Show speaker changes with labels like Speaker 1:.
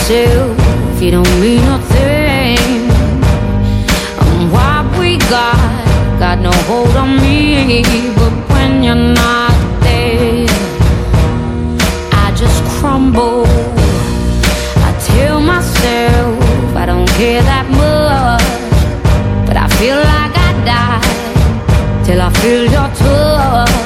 Speaker 1: myself, you don't mean nothing. What we got no hold on me. But when you're not there, I just crumble. I tell myself I don't care that much, but I feel like I die till I feel your touch.